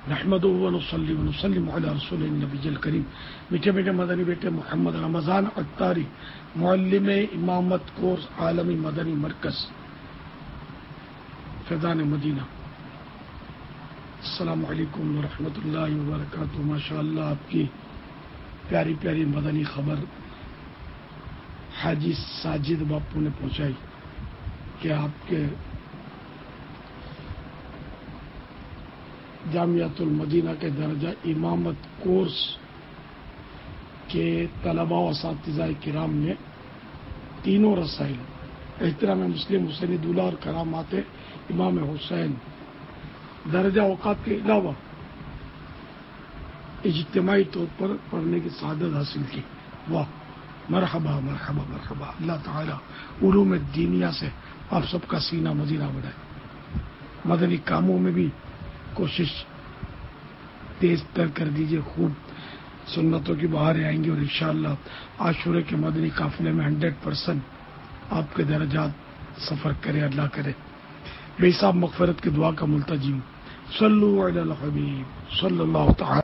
نحمده ونصلي ونسلم على رسول النبی الکریم۔ میٹھے میٹھے مدنی بیٹے، محمد رمضان اختاری، معلم امامت کورس، عالمی مدنی مرکز، فیضان مدینہ، السلام علیکم ورحمۃ اللہ وبرکاتہ۔ ماشاء اللہ آپ کی پیاری پیاری مدنی خبر حاجی ساجد باپو نے پہنچائی کہ آپ کے جامعۃ المدینہ کے درجہ امامت کورس کے طلباء و اساتذہ کرام نے تینوں رسائل، احترام مسلم حسینی دولہ اور کرامات امام حسین، درجہ اوقات کے علاوہ اجتماعی طور پر پڑھنے کی سعادت حاصل کی۔ واہ، مرحبا مرحبا مرحبا۔ اللہ تعالیٰ علوم دینیہ سے آپ سب کا سینہ مدینہ بنائے، مدنی کاموں میں بھی کوشش تیز تر کر دیجیے، خوب سنتوں کی بہاریں آئیں گی، اور انشاءاللہ عاشورے کے مدنی قافلے میں 100% آپ کے درجات سفر کرے، اللہ کرے۔ بے حساب مغفرت کی دعا کا ملتجی ہوں۔ صلو علی الحبیب صلی اللہ تعالی